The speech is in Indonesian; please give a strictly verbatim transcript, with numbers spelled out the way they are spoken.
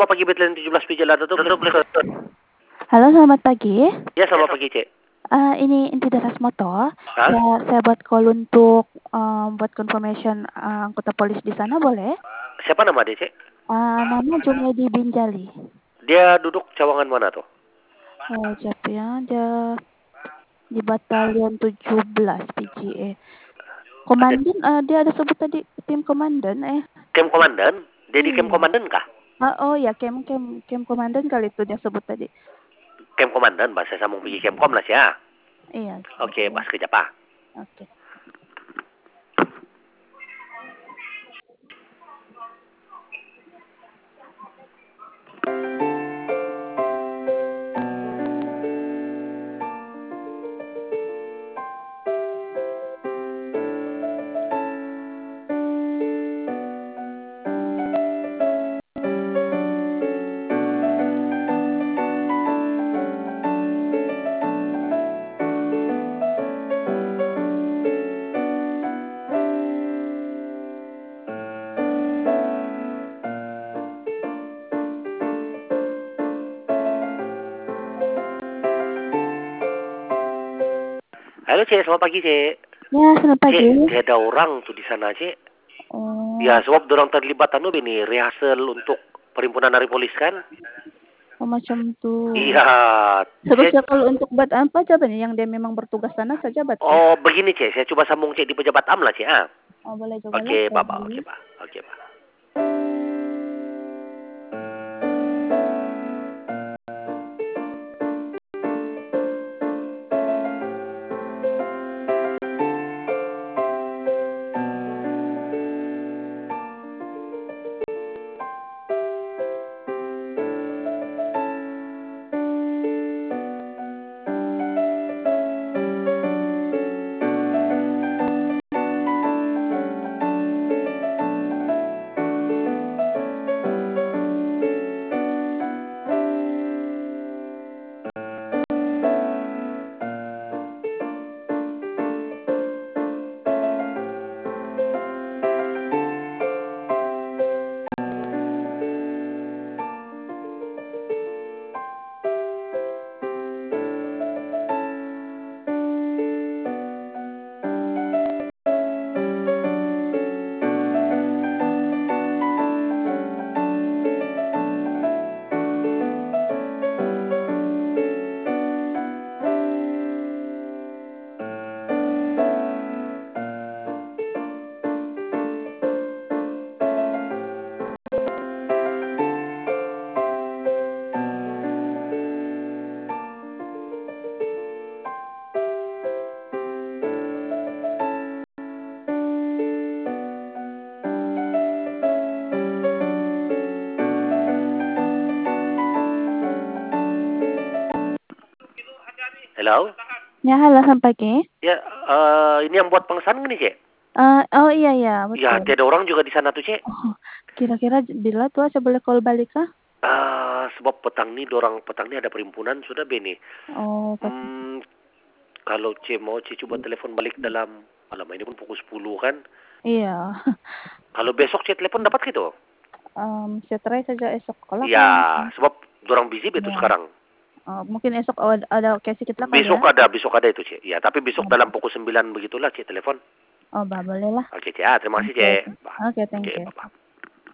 Pagi Betlen tujuh belas P J Lada tuh. Halo, selamat pagi. Ya, selamat pagi, Cek. Uh, ini Inti Deras Motor. Hah? Saya, saya buat call untuk um, buat confirmation uh, anggota polis di sana, boleh? Siapa nama dia, Cek? Uh, nama Junaidi Binjali. Dia duduk cawangan mana tuh? Oh, siapa ya? Dia di Batalion tujuh belas P J E. Komandan, uh, dia ada sebut tadi tim komandan eh. Camp Komandan? Dia di Camp Iya. Komandan kah? Uh, oh ya, kem kem kem komandan kali itu dia sebut tadi. Camp Komandan, bahasa sambung pergi Camp Kom lah sih ya. Iya. Oke, bahas kerja Pak. Oke. Halo, Cek. Selamat pagi, Cek. Ya, selamat pagi. Cek, tiada orang tuh di sana, Cek. Oh. Ya, sebab dorang terlibat anu ini rehearsal untuk perhimpunan hari polis kan? Oh, macam tuh. Iya. Seharusnya kalau untuk buat apa coba nih yang dia memang bertugas sana saja bat. Oh, begini, Cek. Saya coba sambung, Cek, di pejabat A M lah, Cek. Ah. Oh, boleh coba. Oke, Pak, Pak. Oke, Pak. Oke, Pak. Halo? Ya, halo, selamat pagi. Ya, uh, ini yang buat pengesahan nih, Cek? Uh, oh iya, iya, betul. Ya, tiada orang juga di sana tuh, Cek. Oh, kira-kira bila tuh saya boleh call balik kah? Uh, sebab petang nih, dorang petang nih ada perhimpunan sudah beni. Oh, hmm, kalau Cek mau, Cek coba telepon balik dalam, malam ini pun pukul sepuluh kan? Iya. Kalau besok Cek telepon dapat gitu? Um, saya try saja esok kalau. Ya, sebab dorang busy betul ya. sekarang. Oh, mungkin esok ada, ada occasion kita kali Besok ya? ada, besok ada itu, Cek. Ya, tapi besok oh. dalam pukul sembilan begitulah Cek telepon. Oh, bah, boleh lah. Oke, Cek. Ah, terima kasih, Cek. Oke, okay, thank Oke, you. Bapak.